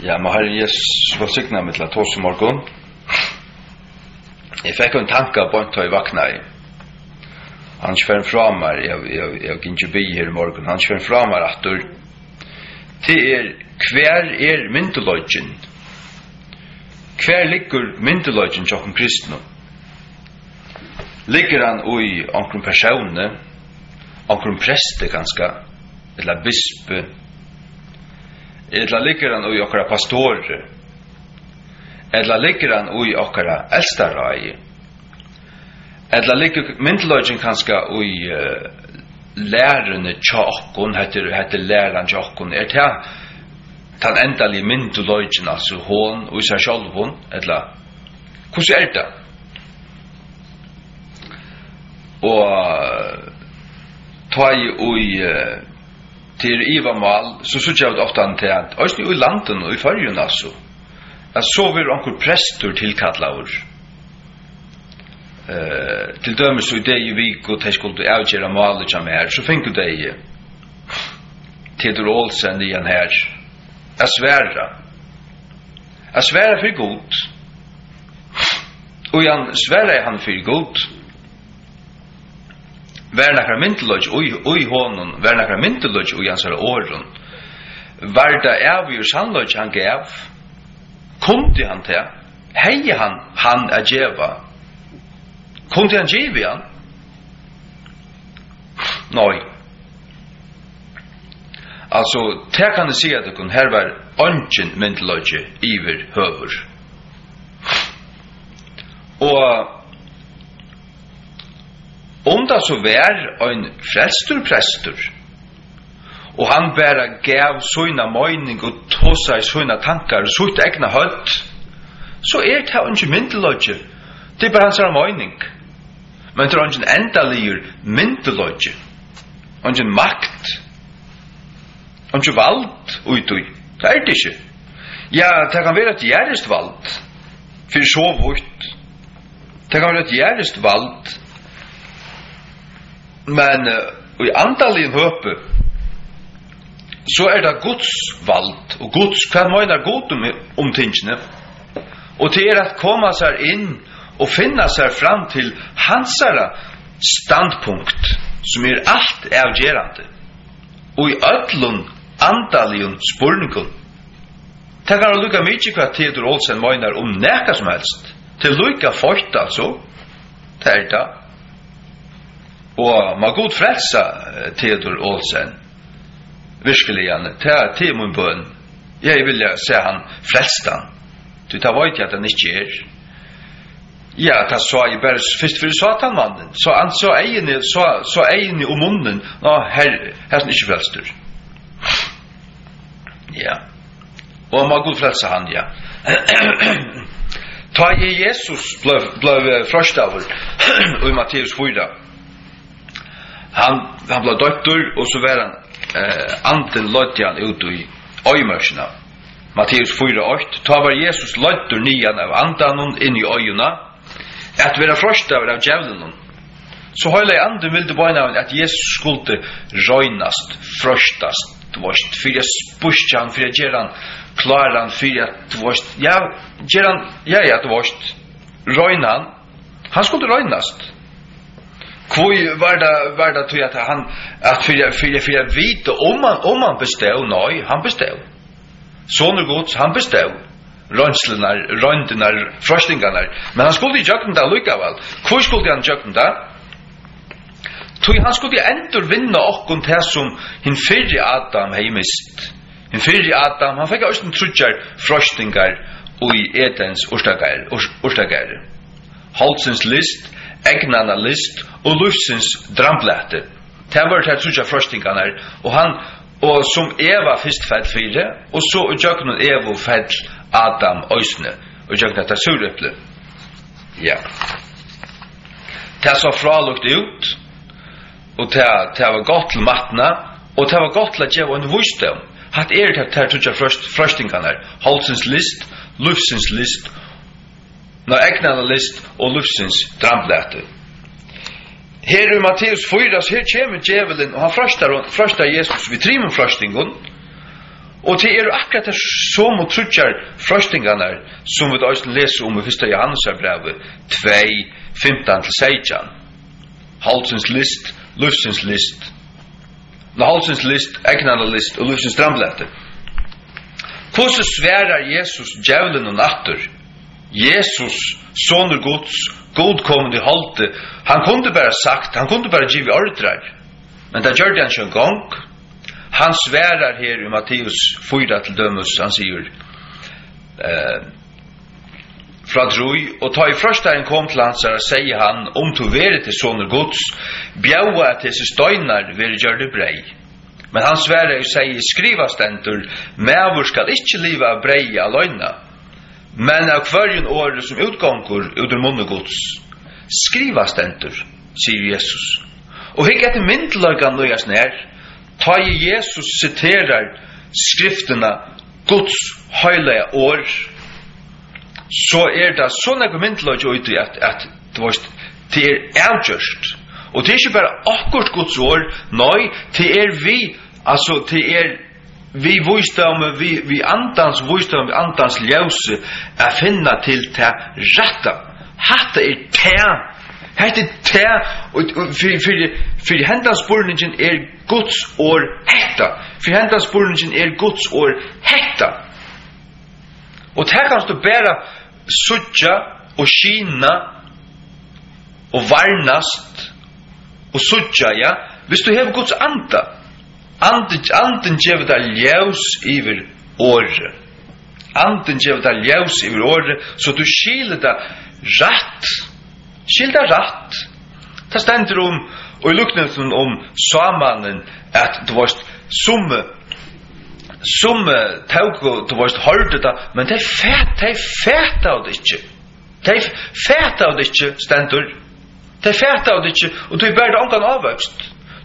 Ja, men Herre Jesus välsigna mig till att ta som morgon. Jag fick en tanke på att jag vaknade. Han skär fram mig, jag kan inte be här i morgon. Han skär fram mig att det kvar myntologen. Kvar ligger myntologen som kristna. Ligger han i omkring personer, omkring präster ganska, eller bispe, eller ligger han i okra pastorer, eller ligger han i okra äldstarai, eller ligger myntologen ganska i lärarna tjockon, heter läraren tjockon, det den endalige myntologen, alltså hon och sig själv hon, eller hur det? Og ta i til Ivamal, så synes jeg ofte han til at også i landen og i fargen altså, at så vil onkel prester tilkattlaver. Til dømes i det i vik og de skulle avgjøre malet som her, så finner de Theodor Olsen igjen her. Jeg sværer for godt. Og han sværer han for godt. Var nakra myntologi oi honon, var nakra myntologi oi ansara åren. Var det avgjør sannlogi han gav? Kunde han til? Hei han a djeva? Kunde han djevi han? Nei. Altså, det kan jeg si at her var ungen myntologi iver høver. Og da så var en frelstur og han bare gav sånne mening og tog seg sånne tankar og sånt egna høtt, så det ikke myntologi. Det bare hans mening. Men det ikke endaligur myntologi. Ikke makt. Ikke vald utui. Det det ikke. Ja, det kan være et gjerrest vald. For så vidt. Det kan være et gjerrest vald. Men i andalien høpe så det Guds vald og Guds, hva mener God om tingene, og det at komme seg inn og finne seg fram til hansara standpunkt som alt avgjerande og i ødlun andalien spurningun. Det kan lukka mykje hva Theodor Olsen mener om nekka som helst til lukka fort altså det det. Og man god frelsa Theodor Olsen virkelig han til min bøn. Jeg vil se han frelst han. Du tar veit at han ikke ja, det sa jeg bare først for satanmannen. Så han så egnet om munnen. Nå, her er han ikke frelster. Ja. Og man god frelsa han, ja. Ta Jesus ble frøstaver i Matteus 4. Han ble døttur, og så var han anden lødde han ut i øymørsene. Matteus 4:8. Ta var Jesus lødder nian av andanen inn i øyene, at være frøstaver av djevelen. Så høyla i anden ville bøyne av at Jesus skulle røynast, frøstast, for jeg spørste han, for jeg gjør han, klarer han, for jeg, ja, gjør han, ja, røyne han. Han skulle røynast. Hvor var det til at han for jeg vite om han bestev? Nei, han bestev. Sånne gods, han bestev. Røyndenar, frøstingarnar. Men han skulle ikke gjøre det likevel. Hvor skulle han gjøre det? Han skulle endur vinna okkun til som hin fyrri Adam hei mist. Hin fyrri Adam, han fikk også trutjar frøstingar og i Edens urstagar. Holdsens list, egnana list og lufsens dramblæte. Det var til trutjar frøstingarna og som Eva fyrst fell fire og så utjøkken Eva fell Adam òsne og utjøkken etter surøple. Ja. Det så fralukt ut og det var godt til matna og det var godt til at jeg var en vusdom hatt det til trutjar frøstingarna holdsens list, lufsens list egnana list og lufsens dramblæte. Her i Matteus 4, her kommer djevelen, og han frøstar Jesus vid trimon frøstingon, Og til akkurat det som og trutjar frøstingarna som vi også leser om i 1. Johannesbrevet 2, 15-16. Halsens list, livsens list. Halsens list, egnarna list og livsens dramblætte. Hvordan sverar Jesus djævlen og natter? Jesus, sonur Guds, godkommende halte, han kunde bara sagt, han kunde bara givet ordrar, men det gjør han ikke en gang. Han sverar her i Matteus 4 til dømes, han sier, fra droi, og ta i frøstaren kom til hans, sier han, om to vere til sonur Guds, bjaua at disse støynar vere gjør det brei. Men han sverar og sier, skriva stendur, mevur skal ikkje liva av brei aløyna, men av hverjen året som utgångur ut munne Guds. Skriva stendur, sier Jesus. Og hikk etter myndelagan nøyas nær, ta i Jesus citerar skriftena Guds heilige år, så det sånne myndelagan ut i at det avgjørst. Og det ikke bare akkurat Guds år, nei, det vi, altså det vi visdom, vi andans visdom, vi andans ljøse, finna til det rette. Hatta det for hendans spurningen Guds år hetta. For hendans spurningen Guds år hetta. Og det kan du bare sutja og skina og varnast og sutja, ja, hvis du har Guds anda. Anden gjev deg ljøs iver året. Anden gjev deg ljøs iver året, så du skiler deg rett. Skiler deg rett. Det stender og i luknelsen samanen, at du varst som tog, du varst hørte det, men det fæt av det ikke. Det fæt av det ikke, stender. Det fæt av det ikke, og du bare omgang avvøkst.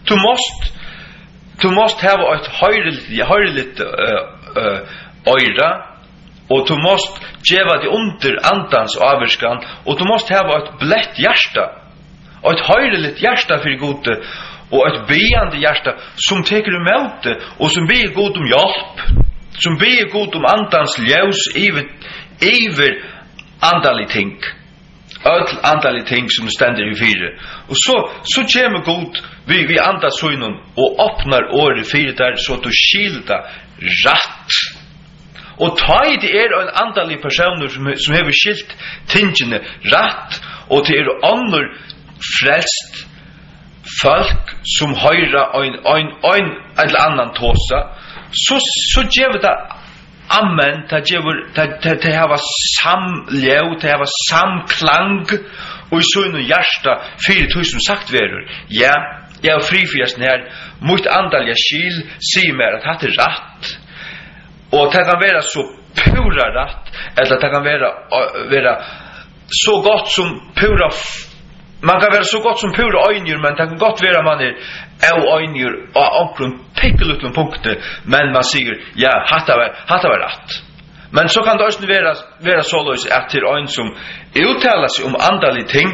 Du måst ha et høyreligt øyre, og du måst gjeva det under andans avvirskan, og du måst ha et blett hjärsta, og et høyreligt hjärsta for gode, og et beande hjärsta som teker imot det, og som ber god om hjelp, som ber god om andans ljus iver andalig ting. Öll andalig ting som stender i fire. Og så kommer god vi andas søgnen og åpnar året fire der, så du skilder rett. Og ta i det en andalig personer som hever skilt tingene rett, og det andre frelst folk som høyrer en eller annan tåsa, så gjør det amen, det hava samlev, det hava samklang, og i søgnen hjärsta 4000 sagt verur. Ja, jeg er frifjæsten her, mot andalja skil, sier meg at hatt rett, og det kan være så pura rett, eller det kan være så godt som pura, man kan være så godt som pura øynjur, men det kan godt være man av øynjur og omkring pikkelutlun punkter, men man sier, ja, hatt var rett. Men så kan det også være såløs at til øyn som uttaler seg om andalig ting,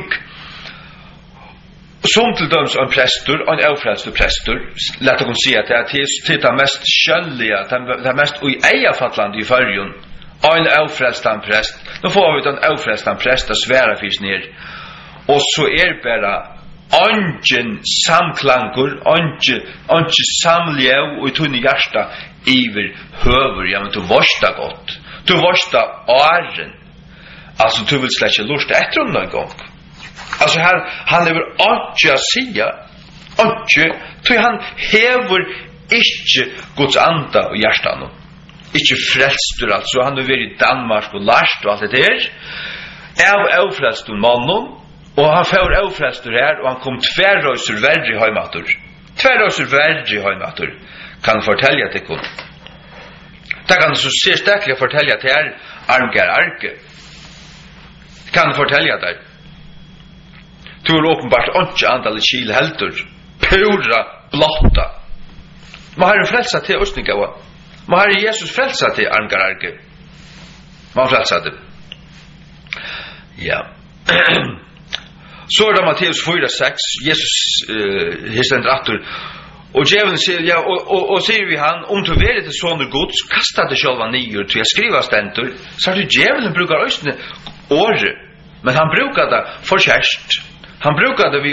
som til døms en prestor, en avfrelste prestor, lett å kunne si at det er det mest skjønlige, det er mest ueiafattlande i førjon, en avfrelste prest. Nå får vi den avfrelste prest å svære fyrst ned, og så bare ungen samklangur, ungen samlev og i tunne hjärsta iver høver, ja, men du varst da godt. Du varst da åren. Altså, du vil slett ikke lurt etter om noen gang. Altså, han lever ikke å sige, ikke, han hever ikke Guds anda og hjertan. Ikke frelstur, altså, han har vært i Danmark og lært og alt det der. Av frelstur mannen, og han får avfrelstur her, og han kom tverrøyser verre i heimatur. Tverrøyser verre i heimatur, kan fortelle til kun. Det kan så se steklig fortelle til her, Armgar Arke. Kan fortelle deg. Du er åpenbart ikke andal kil heldur. Pura blotta. Man har en frelsa til Østningava. Man har Jesus frelsa til Armgar Arke. Man frelsa til. Ja. Så det Matteus 4:6, Jesus hestender atter, Och djävulen säger ja och säger vi han om du vill det sån Guds kasta det själva nyer till jag skriva stentor så att djävulen brukar ösne år men han brukar det för kärst han brukar det vi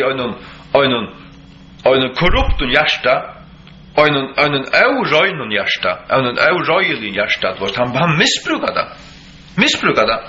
en korrupt hjärta en oröjn hjärta en oröjlig hjärta vart han missbrukar det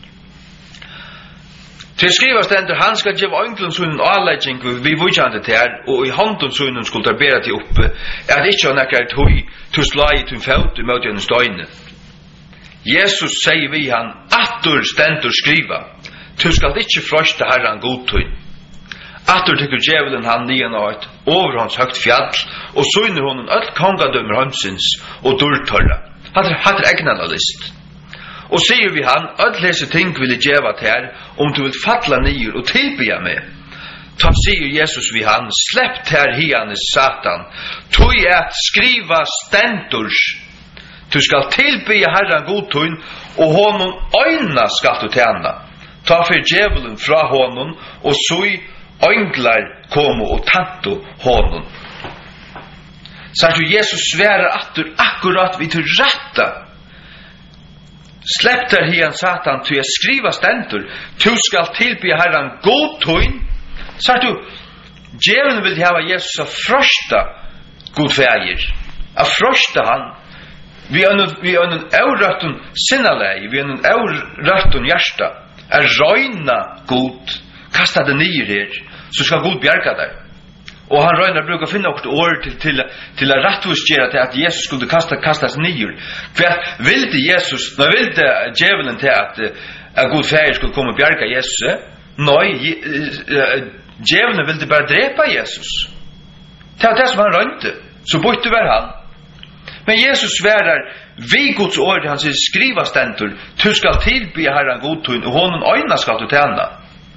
Til skriva stendur han skal geva ønglen sunnen avlegging vi vujjande til her, og i handen sunnen skulle der bera til oppe, at ikkje han ekkert hui til slai til felt imot gjennom støyne. Jesus sier vi han, atur stendur skriva, til skal ikkje frøsta herran godtøyn. Atur tykker djevelen han nian av et over hans høgt fjall, og sunnen honom öll kongadømmer hansins og durtørra. Hatt egnala list. Og sier vi han, öll hese ting vil jeg djeva til her, om du vil falla nyer og tilbya meg. Ta sier Jesus vi han, slepp til her hianes Satan, tog at skriva stendurs, du skal tilbya herran godtun, og honom øyna skal du tjena. Ta for djevelen fra honom, og sui ønglar komo og tanto honom. Så Jesus sverar atur akkurat vi til ratta, Släpp der hian Satan til jeg skriva stendur, du skal tilbya herran godtøyn. Så du, djevelen vil hava Jesus a frosta godfægir, a frosta han, vi er en aurøttun sinnalegi, vi er en aurøttun hjärsta, a røyna god, kasta det nyer her, så skal god bjerga der. Og han røynar brukar finna okkur år til a rattvusgjera til at Jesus skulle kastas nyer. Hva vilde Jesus, nå vilde djevelen til at god fægir skulle komme og bjerga Jesus? Nei, djevelen vilde bare drepa Jesus. Det var det som han røynte, så bytte var han. Men Jesus sverar, vi Guds ord, han sier skriva stendur, du skal tilbya herran godtun, og honom øyna skal du tjena.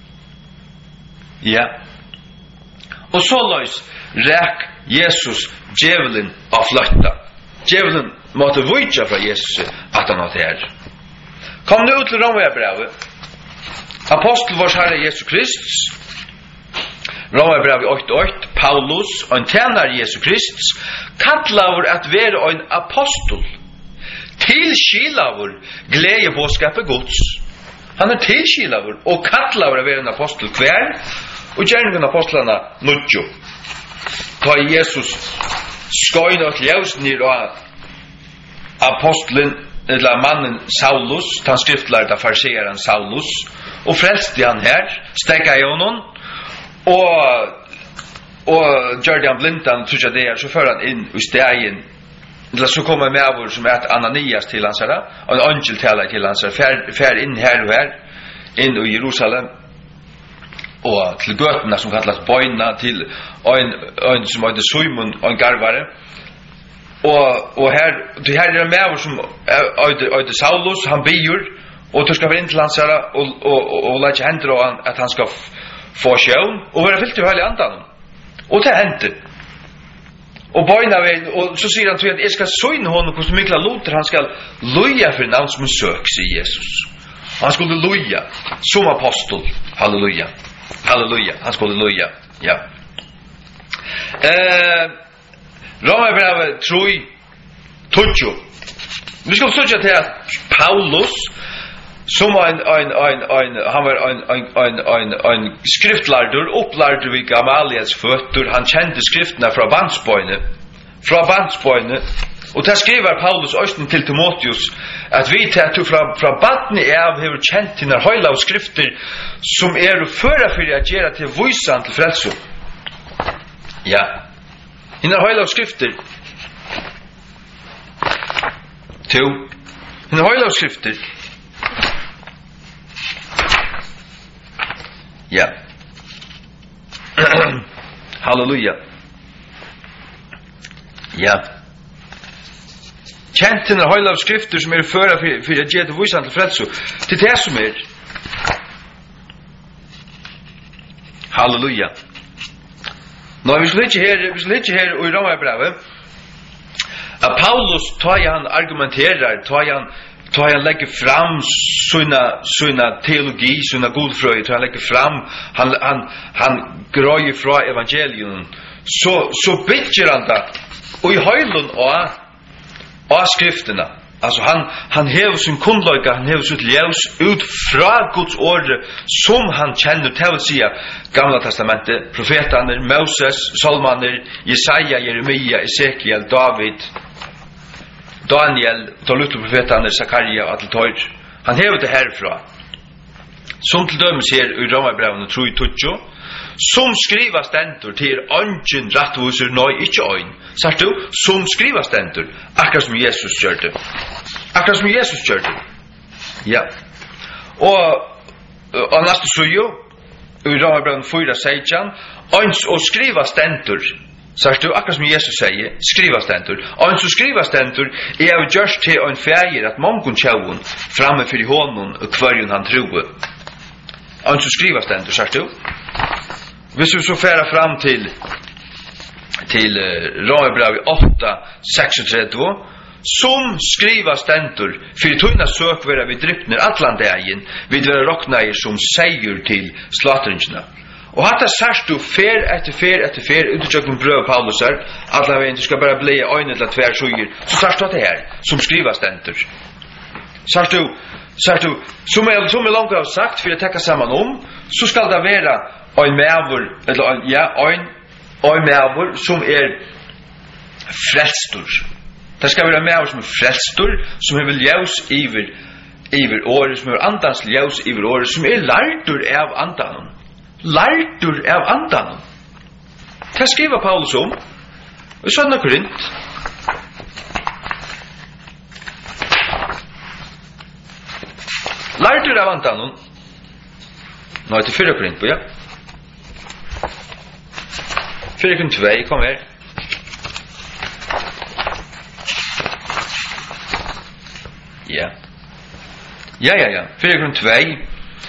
Ja. Og så løys ræk Jesus djevelen av fløtta. Djevelen måtte vujtja fra Jesus at han hadde her. Kom nu til Romarbrevet. Apostel vår Herre Jesus Kristus. Romarbrevet 8:8. Paulus, en tjener Jesus Kristus, kattlaver at være en apostel. Tilskilaver glede bådskapet Guds. Han er tilskilaver og kattlaver at være en apostel hver. Og gjerningen av apostlarna nudjo. Ta Jesus skøyne og ljøs ned av apostlen, eller mannen Saulus, han skriftlærte fariseren Saulus, og frelste han her, stekka i honom, og gjør han blindan, tror det så fører han inn i stegen, eller så kommer med vår som Ananias til hans her, og en angel taler til hans her, fer inn her og her, inn i Jerusalem, og til gøtene som kallas Bøyna, til en som heter Simon og en garvare. Og her er det med som heter Saulus, han byr, og du skal være inn til hans her, og la ikke hendre at han skal få sjøvn, og være fyllt i høylig andan. Og det hender. Og Bøyna, og så sier han til at jeg skal søyne honom hvordan mykla loter han skal loja for navn som søk, sier Jesus. Han skulle loja, som apostel, halleluja. Halleluja, han skulle loja. Ja. Romarbrevet 3:20. Vi skal søke til at Paulus som han var en skriftlærder, opplærder ved Gamaliels føtter, han kjente skriftene fra bandsbøyne, og til skriver Paulus østen til Timotheus, at vi til at du fra badne av har kjent dine høyla og skrifter, som føra for å gjøre til vysan til frelso. Ja. Dine høyla og skrifter, dine høyla og skrifter, ja. Halleluja. Ja. Kjent til høyla av skrifter som føra for å gjøre til vysan til frelso. Til det som Halleluja. Nå, vi skal ikke her og i Romarbrevet, at Paulus, han argumenterar, han legger fram sina teologi, sina godfrøy, han legger fram, han grøyer fra evangelium, så bygger han det och i höjlen och skrifterna. Alltså han hever sin kundlöjka, han hever sitt ljus ut fra Guds ord som han känner till att säga Gamla testamentet, profeterna, Moses, Salmaner, Jesaja, Jeremia, Ezekiel, David, Daniel, de lutte profeterna, Zakaria och Adeltoir. Han hever det härifrån. Som till dömes här i Romarbrevene 3:20, som skriva stendur til ungen rattvusur nøy ikkje øyn. Sagt du, som skriva stendur, akkurat som Jesus gjørte. Akkurat som Jesus gjørte. Ja. Og næste sujo, i Romarbrevene 4:16, øns og skriva stendur, sagt du, akkurat som Jesus sier, skriva stendur. Øns og skriva stendur, er jo gjørst til en fægir at mongun tjaun framme fyrir hånden og kvarjun han troe. Øns og skriva stendur, sagt du. Hvis vi så færa fram til Romerbrevet 8:36, som skriva stendur, fyrir tøyna søk vera vi drypner atlan dagen, vid vera roknair som seier til slatringina. Og hatta sørst du fer etter fer, ututjøkken brøv Paulus her, atla veien, du skal bare bli øyne til tver suger, så sørst du det her, som skriva stendur. Sørst du, som jeg langt har sagt, for jeg tekka saman så skal det være ein mævur, eller ein mævur som frelstur. Det skal være mævur som frelstur, som vil ljus iver året, som andans ljus iver året, som lærdur av andanen. Lærdur av andanen. Hva skriver Paulus om? I 2. Korint. Lærdur av andanen. Nå til 4. Korint, ja. 4:2, kom her. Ja. 4:2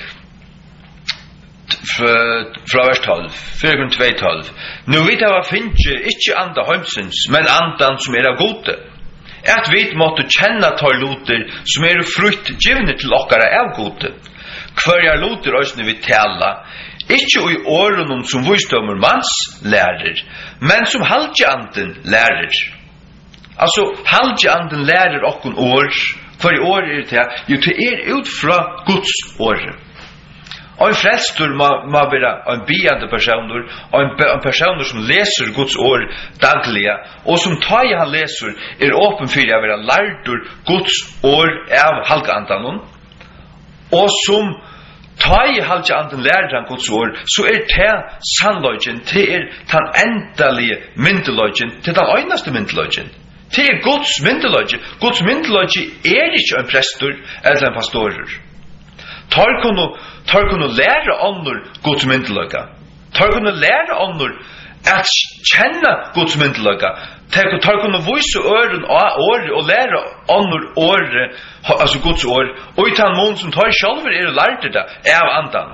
fra vers 12. 4:2-12. Nu vet jeg hva finnes ikke anda heimsens, men andan som av gode. At vi måtte kjenne tar loter som frukt givne til okkara av gode. Hver loter òsne vi tala, ikke i åren som visdommer mans lærer, men som halvtjanden lærer. Altså, halvtjanden lærer okkon år. Hver i år det her? Jo, det ut fra Guds år. Og en frelstur må være en biande personer, og en personer som leser Guds år dagliga, og som tar han leser, åpen for å være lærdur Guds år av halvtjanden, og som ta i halvtja anden lærer han Guds ord, så det sannløgjen, det den endelige myndeløgjen, det den øynaste myndeløgjen. Det Guds myndeløgjen. Guds myndeløgjen ikke en prestor eller en pastorer. Tar kunne lære ånder Guds myndeløgjen. Tar kunne lære ånder at kjenne Guds myndeløgjen. Tar kunne vise øren og lære ånder året, altså Guds år, og i den mån som tar sjálfur lærte det av andan.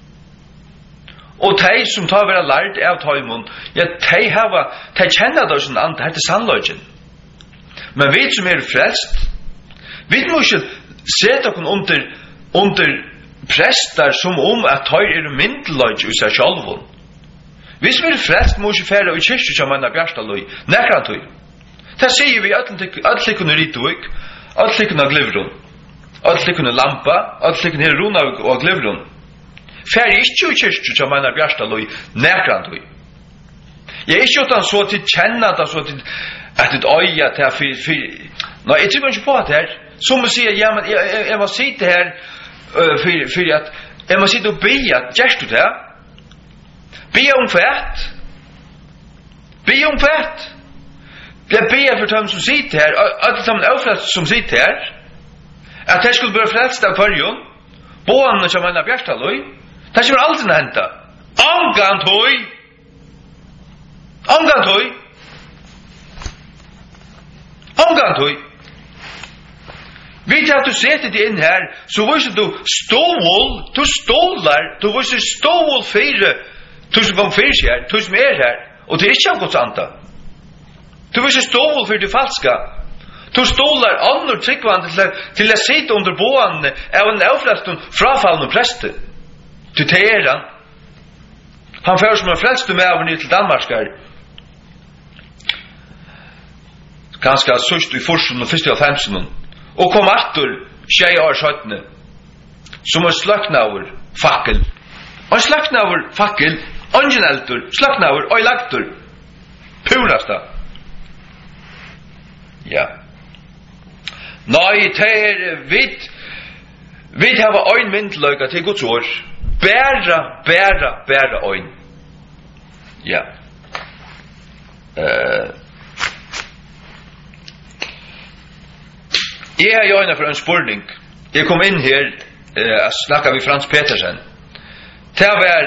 Og de som tar være lært av tøymon, ja, de kjenner det som andan, det er sannløgjen. Men vi som frelst, vi må ikke sette oss under prester som at de myndeløgjen i seg sjálfun. Vi som frelst må ikke fære i kyrkje som mann av bjærstaløy, nekran tøy. Det sier vi alle kunne ritvik, alle kunne glivron, alle kunne lampa, alle kunne runa og glivron. Fære ikke i kyrkje som mann av bjærstaløy, nekran tøy. Jeg ikke utan så til kjenne det, så til at det øya til fyrir. Nå, jeg tror ikke på det her. Som å si, ja, men jeg må si det her, for at jeg må si det og be at gjerst du det her. Be om fætt. Jeg ber for dem som sitter her, alle sammen avfrelst som sitter her, at jeg skulle bli frelst av kvarjon, båene som en av bjærstaløy, det kommer aldri å hente. Angantøy. Vet at du setter det inn her, så viser du stålar, du viser stål fire, du som kom fyrir her, du som her, og det ikke av Guds anda. Du viser stål for det falska. Du stålar andre tryggvande til å sitte under båene av en avfrelst frafallende preste. Du teger han. Han fører som en frelste med av ny til Danmarkar. ganska sust i forsen og fyrst av femsen, og kom atter 6 år 17, som sløknaver fakkel. Og sløknaver fakkel, ungen eldur, sløknaver og lagtur. Purasta. Ja. Nei, det vi har ein myndløyga til Guds ord. Bæra ein. Ja. Jeg har jo for en spurning. Jeg kom inn her og snakket med Frans Petersen. Det var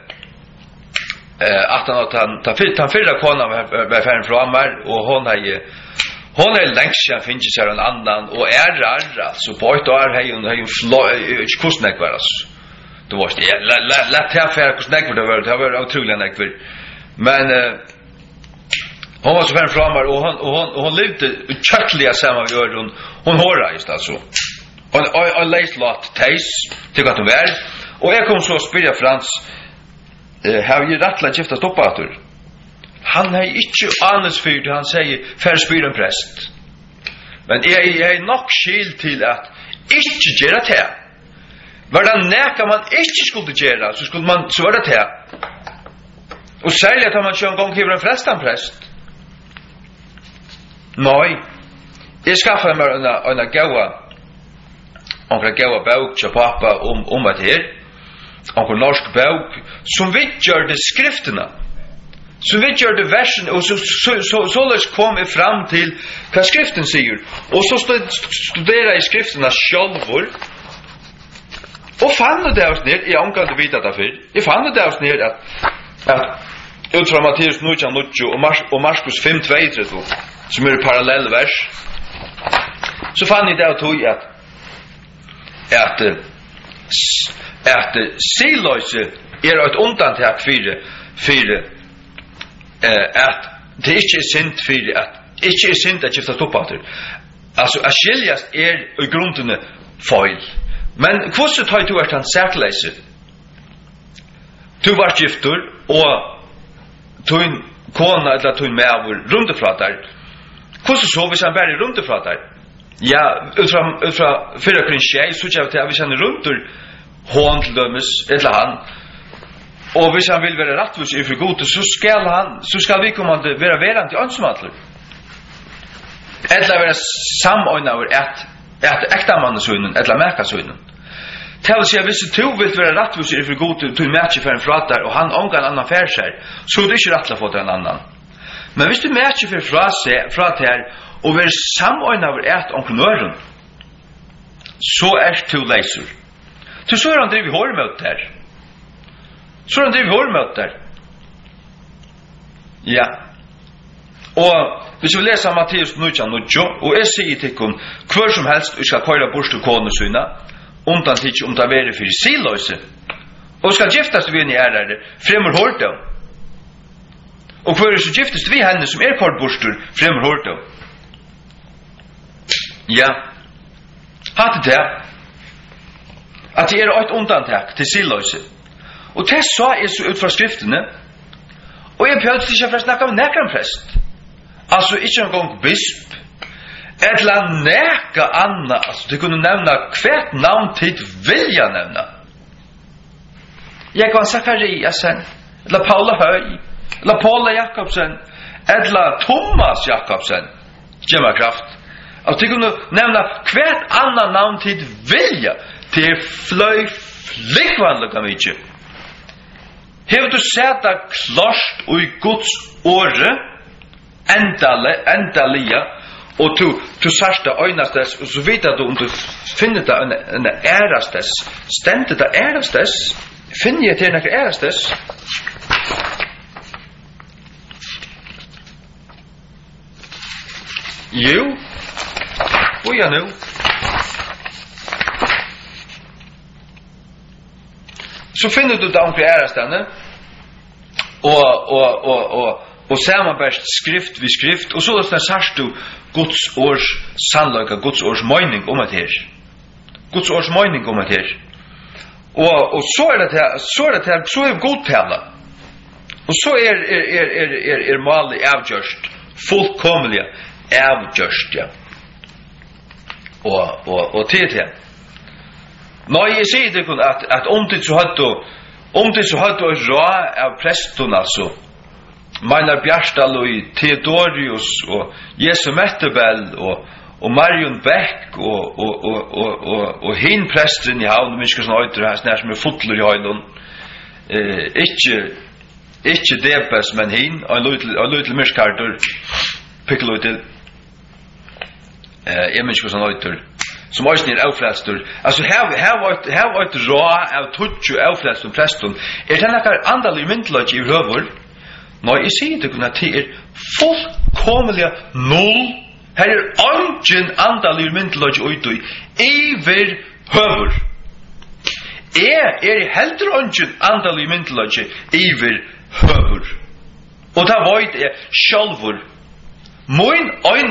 at han fyrre kona var ferdig fra meg, og hon lengst siden finnes seg en annan, og altså, på et år har hun ikke hvordan jeg var, altså. Det var ikke, lett her for hvordan jeg var, det var utrolig enn jeg var. Men hon var så ferdig fra meg, og hon levde kjøttlige sammen med øren, hon hårreist, altså. Og leist låt teis til hva hun var, og jeg kom så å spyrre Frans, har vi rettelig giftet oppater? Han har ikke anesfyrt, han sier, færre spyr en prest. Men jeg er nok skilt til at ikke gjøre det. Var det neka man ikke skulle gjøre, så skulle man svøre det. Og særlig at man ikke en gang hiver en prest. Nei, jeg skaffet meg en gaua bøk til pappa om at her, en norsk bøk, som vi gjør det skriftene, som vi gjør det versen, og så kom jeg fram til hva skriften sier, og så studerer jeg skriftene sjølvor, og fann det av sned, jeg omkant å vite det før, jeg fann det av sned at ut fra Matteus 9:9 og Markus 5:32, som parallelle vers, så fann jeg det av tog at siløse et undantak for at det ikke synd for at ikke synd at gifta stoppater. Altså, at skiljast i grunnene feil. Men hvordan tar du han særkleise? Du var gifter, og tun kona eller tun mævur rundefra der. Hvordan så hvis han bare rundefra der? Ja, ut fra 4 Korintier, så gjør det at hvis han rundt hånd til dømes, eller han, og hvis han vil være rettvis i for gode, så skal vi kommande være verant i ønsmatler. Eller være samøynaver et ektamannesøynen, eller mekasøynen. Det vil si at hvis du vil være rettvis i for gode, du mækje for en fratar, og han omgår en annan færsær, så er det ikke rettelig å få til en annan. Men hvis du mækje for fratar, og være samøynaver et omknøren, så du leiser. Så han driver hårmøt der. Ja. Og hvis vi leser Matteus 9:9, og jeg sier til dem, hver som helst vi skal køyre bort til kone syna, undan tidlig om det er vært for siløse, og skal giftes vi inn i ærere, fremmer hårdt av. Og hver så giftes vi henne som kort borster, fremmer hårdt av. Ja. Hatt det at det et undantak til siløse. Og det sa jeg så ut fra skriftene, og jeg prøvde ikke for å snakke om nekran prest. Altså, ikke en gang bisp, eller neka anna, altså, du kunne nevne hvert navn tid vilja nevne. Jeg kan Zakariasen, eller Paula Høy, eller Paula Jakobsen, eller Thomas Jakobsen, Gemma Kraft. Altså, du kunne nevne hvert anna navn tid vilja, til fløy flikvanlig av mykje. Hever du sett det klart og i Guds åre, endalige, og du sørste øynastes, og så vet du om du finner det en ærastes, stendte det ærastes, finner jeg til noe ærastes. Jo, hvor er nå? Så finner du det omkring ærastene, og samarbeid skrift ved skrift, og så sørst du Guds års sannløyga, Guds års møyning om det her. Guds års møyning om det her. Og så er godtala. Og så er malet avgjørst, fullkomlige, avgjørst, ja. Og til det. Nå, jeg sier det kun at om det så hadde rå av presten, altså, Meinar Bjarsdal og Theodorius og Jesu Mettebell og Marion Beck og hin prestren i havn, Miskelsson Øyter, her som fotler i høyden, ikke Debes, men hin, og en løytel Miskarter, pikkeløytel, Miskelsson Øyter, som også er avflestor. Altså, her var et rå av tutsu avflestor presten. Det nekkar andalig myndløy i høver? Nå, jeg sier det at det fullkomlig null. Her ingen andalig myndløy utøy iver høver. Jeg heller ingen andalig myndløy iver høver. Og da var det sjálvur. Min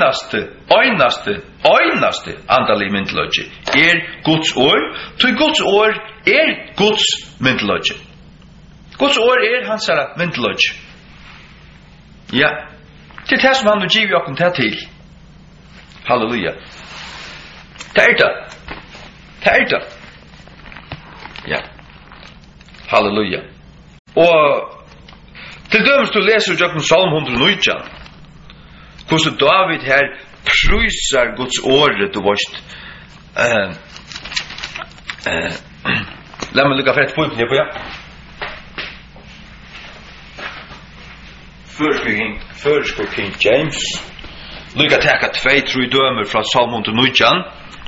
øynaste andalig myndløy Guds år, til Guds år Guds myndløy. Guds år hans myndløy. Ja, det det som han vil give okken til. Halleluja. Det det. Ja. Halleluja. Og til dømes du leser i okken Salm 119, hvordan David her prøyser Guds året, du vet. La meg lukke for et punkt her på, ja. First King James. Lukka teka 2-3 dømer fra Salm 119.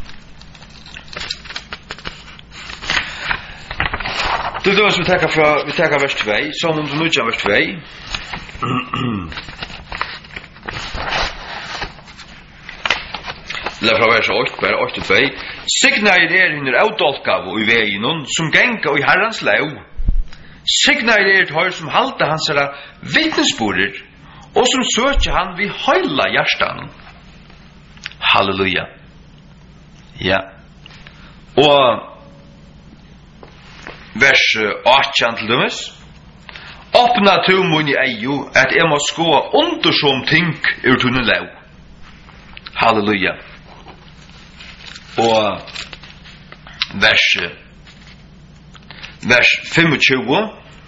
Det dømer som vi teka vers 2, Salm 119 vers 2. Eller fra vers 8, bare 8-2. Signa hinder avdolkav og i veien, som genga i herrans leu. Signa høyr som halda hans vittnesborer, og som søker han vid høyla hjertan. Halleluja. Ja. Og vers 18 til dømes. Åpna tu mun i eio, at jeg må skoa undersom ting ur tunne leu. Halleluja. Og vers 25.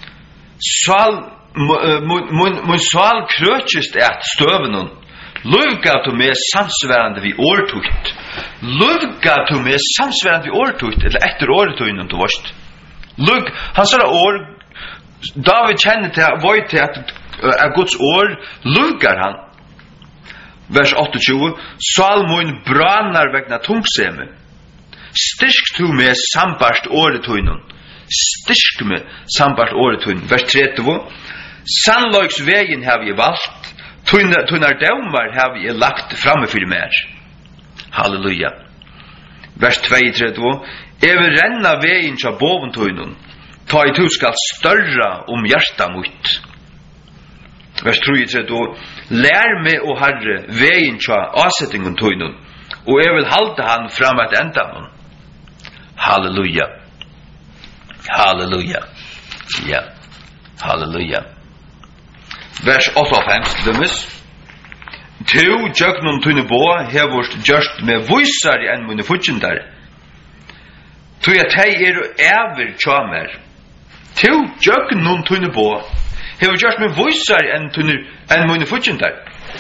Mun sval krøtjist at støvenen. Luvga tu med samsværande vi årtugt. Luvga tu med samsværande vi årtugt, eller etter åretøynen du varst. Han sa år, David kjenner til, vøy til at Guds år luvgar han. Vers 28. Salmon brannar vegna tungseme. Styrk tu med sambarst åretøynen. Styrk med sambarst åretøynen. Vers 30. Sannløgs vegin har vi valgt. Tunar dømar har vi lagt framme for mer. Halleluja. Vers 32. Jeg vil renna vegin til boventøynen. Ta i tu skal størra hjerta mutt. Vers 33. Lær meg, o Herre, vegin til avsettingen tøynen, og jeg vil halda han fram et enda nun. Halleluja. Halleluja. Ja. Halleluja. Vers 58 til dømes. Tu, jøgnum tunne bo, hevurst gjørst med vysar enn munne futjendar. Tu jeg teg æver tjamer. Tu, jøgnum tunne bo, hevur gjørst med vysar enn munne futjendar.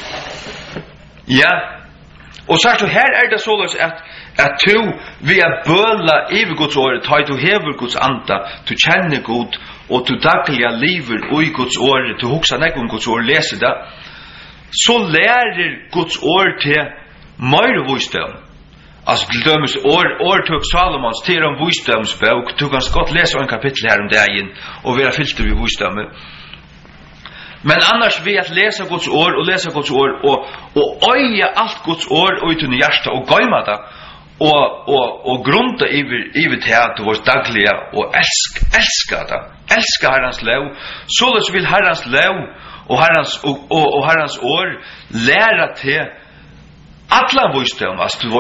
Ja. Og sagt du, her det såleis at tu vi bøla iver Guds året, ta du hever Guds anda, tu kjenner Gud, og tu dagliga liver ui Guds året, tu hugsa nek Guds året, leser det, så lærer Guds året til meir visdom. Altså til dømes årtøk Salomons til visdomsbok, du kan godt lese en kapittel her dagen, og være fyllt ved visdommen. Men annars vi at lesa Guds år og lesa Guds år og øye alt Guds år uten hjärsta og gøyma det og grunta iver til at du var dagliga og elska det. Elska Herrans lov. Således vil Herrans lov og Herrans år læra til alla visdom.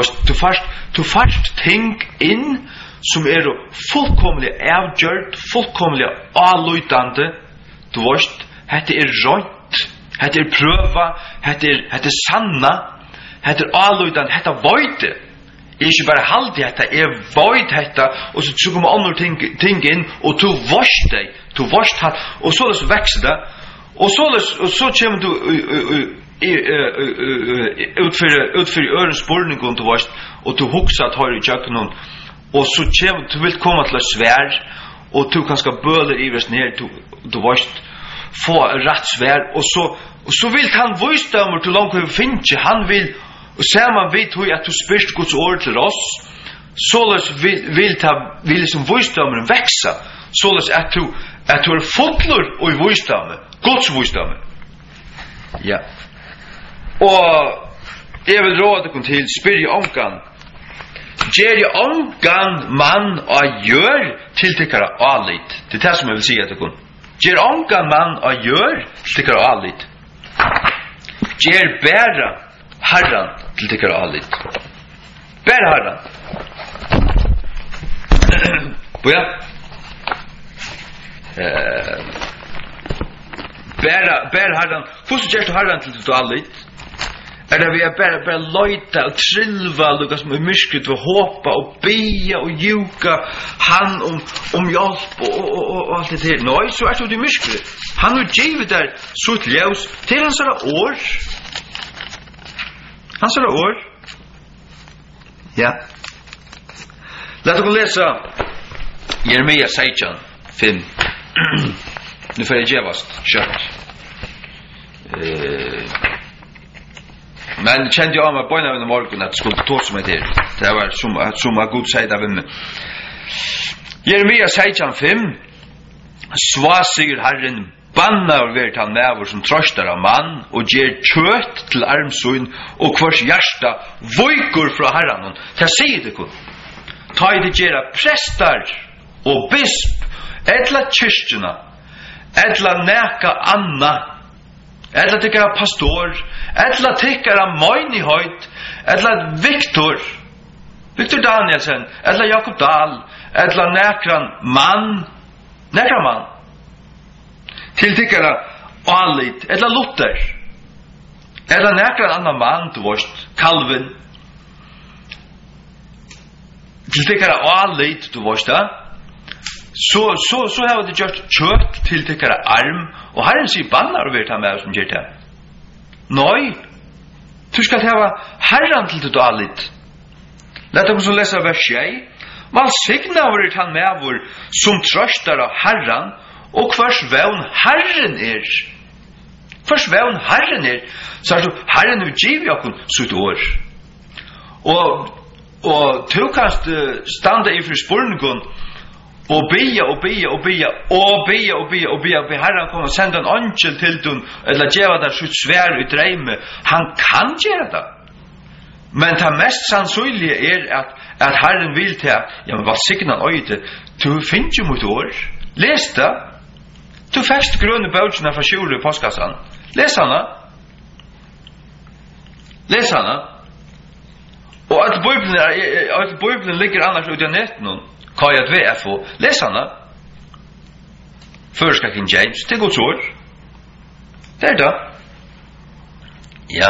Du fast ting inn som fullkomlig avgjørt, fullkomlig avløytande. Du varst hette rønt, hette prøva, hette sanna, heter alludan, hetta vøyte. Ikke bare halde hetta, vøyt hetta, og så kommer andre ting inn, og du vorst deg, du vorst hatt, og så vekser det, og så kommer du utfyrir øren spurningen du vorst, og du hugsa at høyre i jøkken, og så kommer du vil komme til å svær, og du kanskje bøler i vers ned, du vorst, få rett svær, og så vil han vøysdømmer til langt vi finner, han vil, og saman vet hui at du spyrst Guds ord til oss, således vil liksom vøysdømmeren veksa, således at du fotler og i vøysdømmer, Guds vøysdømmer. Ja. Og jeg vil råde deg til, spyr i omgang, gjer i omgang mann og gjør til tikkara alit. Det er det som jeg vil si at dere. Gjer omgang mann og gjør til tikkara alit. Gjer bæra Herran til tikkara alit. Bæra Herran. Boja. Bæra Herran. Hvordan gjør du Herran til tikkara alit? Det vi bare løyta og trilva lukka som i myskret og håpa og bia og juka han om hjelp og alt det her. Nei, så du i myskret. Han har givet der sutt ljus til hans år. Hans år. Ja. Lad oss lesa Jeremia 16:5. Nu får jeg gjevast kjøtt. Men kjente jeg av meg bøyna under morgen at det skulle ta som til. Det var som Gud sier av henne. Jeremia 16:5. Sva sier Herren, banna og vært han med som trøstar av mann, og gjer kjøtt til armsøyn, og hvers hjärsta vøykur fra Herren. Det sier det kun. Ta i det gjerra prestar og bisp, etla kyrkjena, etla neka anna, etla tykkara pastor, etla tykkara møynihøyt, etla Victor Danielsen, etla Jakob Dahl, etla nekran mann, til tykkara alit, etla Luther, etla nekran annan mann, du vorst, Calvin, til tykkara alit, du vorst da, så har det gjort kjøtt til tykkara arm, og Herren sier bannar og vet han med som gjør det. Nei, du skal hava Herren til det alit. Lett oss å lese vers 6. Valsigna var han med som trøstar av Herren, og hvers vevn Herren er. Hvers vevn Herren er, så du, Herren vil giv jokken sitt år. Og du kan standa i for spurningen, og bia. Herren kommer og sender en angel til dem, eller gjeva der sitt svær i dreime. Han kan gjøre det. Men det mest sannsynlige at Herren vil til, ja, men hva signan øyde, du finner jo mot år. Les det. Du fest grønne bautjene fra sjure i postkassan. Les hana. Og at Bibelen ligger annars ut av netten, KJVFO, les hana. Først King James, det Guds ord. Det det. Ja.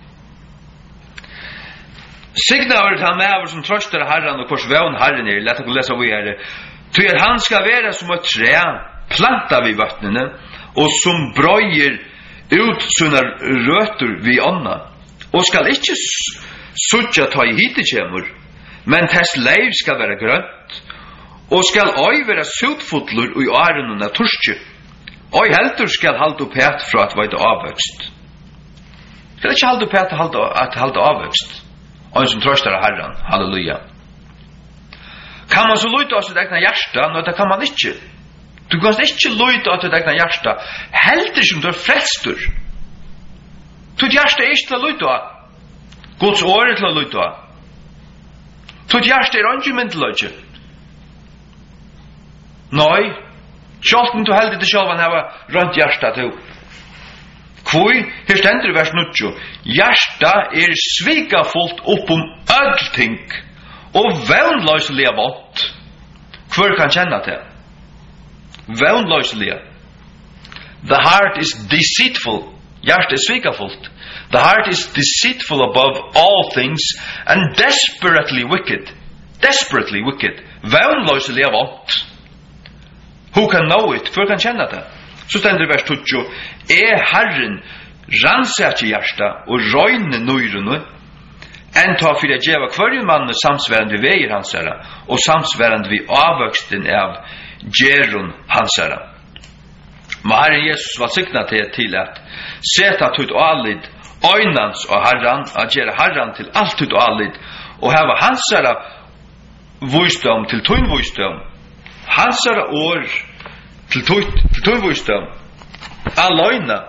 Signa var han med som trøster Herren og hvers vevn Herren er. Lett å lese vi her. Ty at han skal være som et tre, planta vid vattnene, og som brøyer ut sånne røter vid ånda, og skal ikke suttja ta i hitekjemur, men tess leiv skal være grønt, og skal oi være sutfotler i åren av torskje, oi heldur skal halde opp et fra at veide avvøkst. Skal ikke halde opp et at halde avvøkst, og en som trøster av Herren, halleluja. Kan man så lytte av sitt egna hjärsta? Nå, det kan man ikke. Du kan ikke lytte av sitt egna hjärsta, heldur som du er frelstur. Ditt hjärsta er ikke til å lytte av. Guds år er til å lytte av. Ditt hjärsta er ikke myndeløyde. Nei, sjålten du heldig til sjålvan hava rønt hjärsta til. Kvoi, her stendur i vers 9. Hjärsta er svikafullt oppom öllting og vevnløyselig vått. Hvor kan kjenne til? Vevnløyselig. The heart is deceitful. Hjärsta er svikafullt. The heart is deceitful above all things and desperately wicked. Desperately wicked. Vänlöselig av ont. Who can know it? För kan känna det. Så ständer vers 20. Herren rannsækje hjärsta og røyne nøyrene enn ta for å gjeva kvarje mann samsværende veier hansara og samsværende vi avvøksten av gjerun hansara. Men Herren Jesus var sikna til at seta tut og allid øynans og Herren, at gjøre Herren til alt tut og allid og heva hansara visdom til tun visdom, hansara år til tun visdom, aløyna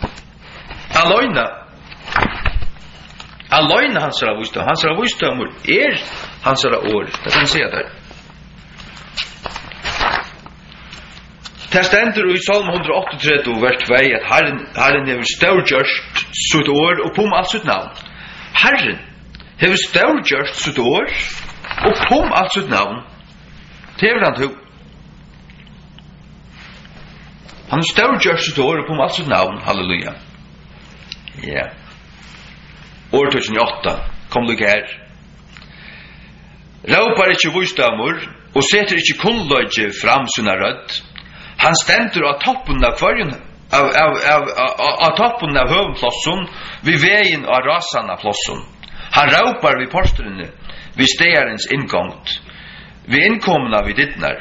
hansara visdom, hansara år, det kan se der. Det stender i Salm 138, vers 2, at Herren hever størgjørst sitt år og pom alt sitt navn. Herren hever størgjørst sitt år og pom alt sitt navn. Det hever han til. Han har størgjørst sitt år og pom alt sitt navn. Halleluja. Ja. År 2008. Kom lykke her. Råpar ikkje visdomur og setter ikkje kunnløgje fram sina rødd. Han stendur av toppen av kvarjen av toppen av høvenplossun vi veien av rasan av plossun. Han råpar vi porstrene vi stegarens inngångt vi innkomna vi dittnar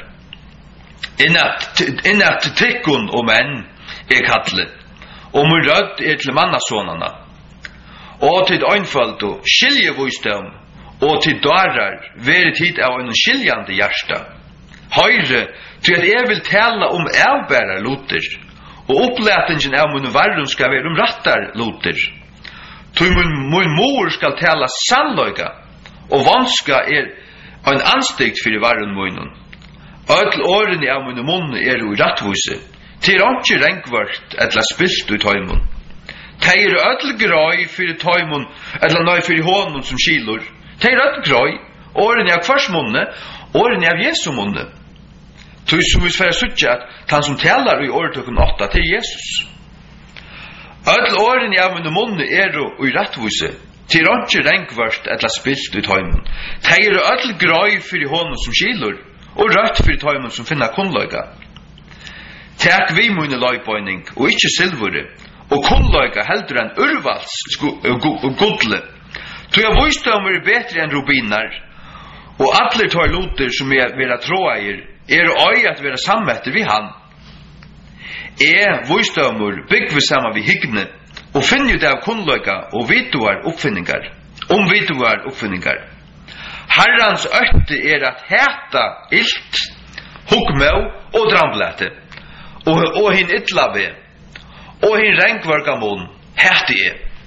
innat trikkun og menn kattlet og mun rødd til mannasånarna og til øynfølt og skiljevisdom og til darar veri tid av en skiljande hjärsta. Høyre til at jeg vil tala avbærar loter og opplætingen av mun varrum skal være rattar loter. Til mun mor skal tala sannløyga og vanska en anstikt fyrir varrum munnen. Öll årene av mun munn i rattvise til ikke renkvart etla spilt ut tøymun. Teir öll grøy fyrir tøymun etla nøy fyrir hånden som skilur. Teir öll grøy årene av kvars munne årene av Jesu munne. Tui som vi sverre suttja at han som talar i åretøkken 8 til Jesus. Öll åren av min munne og i rattvise, til ikke renkvart etla spilt ut heimen. Teir öll grøy fyrir hånden som skilur, og rødt fyrir tøymen som finna kunnløyga. Tek vi mune løybøyning, og ikkje silvure, og kunnløyga heldur enn urvals gudle. Tui av visdomur betre enn rubinar, og atler tøy loter som vera tråeir, øy at vera sammetter vi han. Visdomur byggvi sama vi higne, og finner det av kunnløyga og vituar oppfinningar. Vituar oppfinningar. Herrans øtte at heta ilt, hugmau og dramblæte, og hin ytlabe, og hin renkvargamon, heti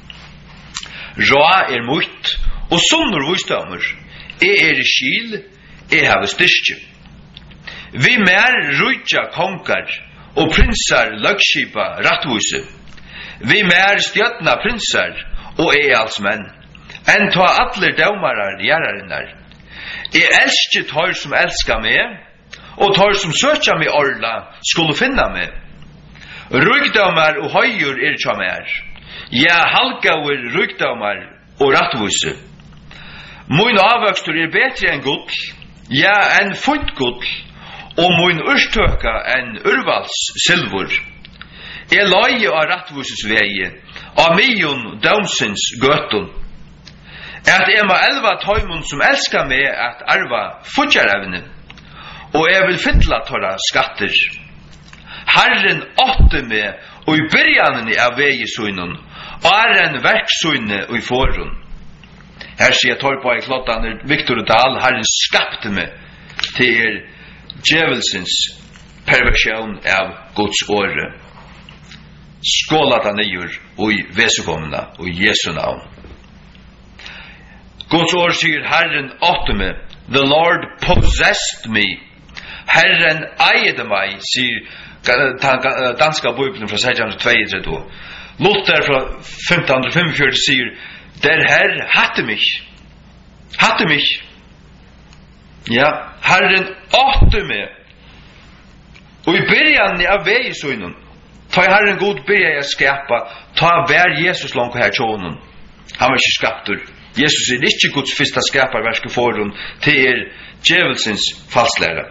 Råa mutt, og sunnur visdomur, skil, have styrkje. Vi mer rujtja konkar og prinsar løgskipa rattvise. Vi mer stjøtna prinsar og alls menn. Enn ta atler dømarar gjerarinnar. Elskje tar som elskar meg, og tar som søkja meg orla skulle finna meg. Rugdomar og høyur tja mer. Ja, halgauer rugdomar og rattvise. Mun avvøkstur betre enn gull, ja, enn funt gull, og mun urstøka enn urvals silvur. Løye av rattvuses veie, av mion daumsins gøtun. At ma elva tøymun som elskar meg at arva futjarevne, og vil fytla torra skatter. Herren åtte meg, og i byrjanene av veiesunnen, og en verksunne og i forun. Her sier torpa i klottan Viktor Dahl, Herren skapte meg til djevelsens perversjon av Guds åre. Skålata nýur og vesukomna og Jesu navn. Guds år sier Herren åtte meg, the Lord possessed me. Herren eide meg, sier danska bibelen fra 1632. Luther fra 1545 sier, der Herr hatte mich. Hatte mich. Ja, Herren åtte meg. Og i byrjan av veisunnen, Ta Herren god börjar skapa, ta vär Jesus långt här tjonen. Han var inte skaptur. Jesus är inte Guds första skaparverk för hon till djävulsens falslära.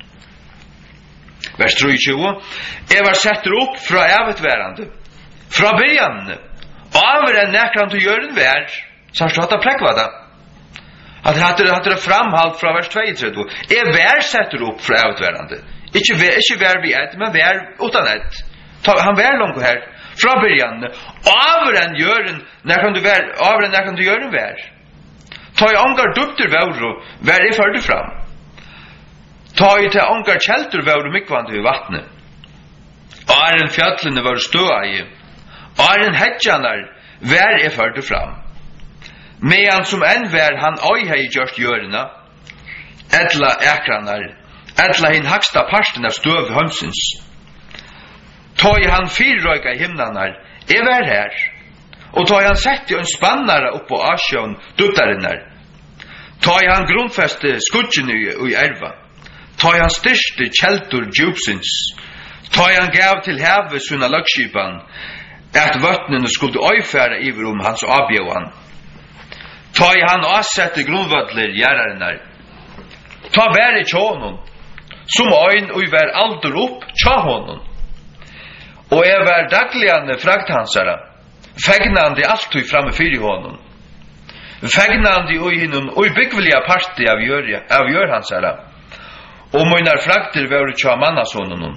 Vers 23. Var sätter upp från ävetvärande. Från början. Av den näkran till gören vär. Så har det präckvada. Att hade det framhalt från vers 22. Vär sätter upp från ävetvärande. Ikke vær vi ett, men vær utan ett. Han vær långt här. Från början. Av den gören, när kan du göra vär? Ta i angar dukter vär och vär är förde fram. Ta i till angar kälter vär och mycket vid vattnet. Är en fjällene var stöa i. Är en hedjanar vär är förde fram. Medan som en vär han oj har gjort görna. Ädla äkranar. Ädla hin högsta parten av stöv hömsens. Ta i han fyrröjka i himnanar. Var här. Och ta i han sett i en spannare upp på asjön duttarinnar. Ta i han grundfäste skudgen i erva. Ta i han styrste kjeltur djupsins. Ta i han gav till häve sina lögskipan. Att vattnen skulle öjfära iver hans avbjøan. Ta i han avsette grundvattler gärarinnar. Ta vär i tjånen. Som öjn och vär alder upp tja honom. Och var dagligen frakthansara. Fägnande alltid framme fyr honom. Fägnande och hinnom och byggvilliga parti av gör hansara. Och mina frakter var tja mannasonen.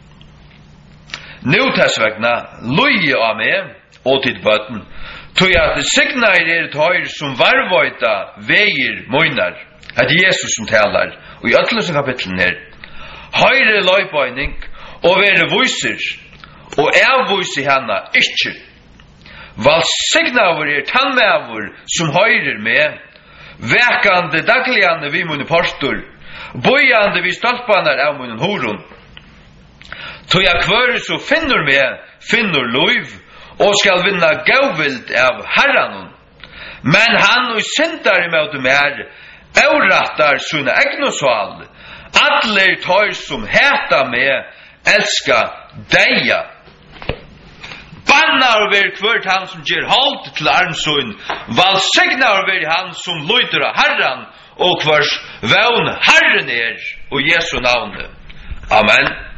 Nu tessvägna loje av mig och till böten. Tog jag att signar höjr som varvojta väger mojnar. Att Jesus som talar. Och i ötlösa kapitlen här. Høyre løypøyning og være voiser og avvoise henne ikke. Valsignaver tannmæver som høyrer med, vekande dagligande vi munne postor, bøyande vi stolpanar av munnen horon. Tog jeg kvøre så finner løyv, og skal vinna gauvild av herranon. Men han og syndar i møte mer, avrattar sina egnosval, Alle tar som heta med elska deia. Bannar ver kvart han som ger halt til armsøyn. Valsignar ver han som lyder av Herren og kvars vevn Herren og Jesu navn. Amen.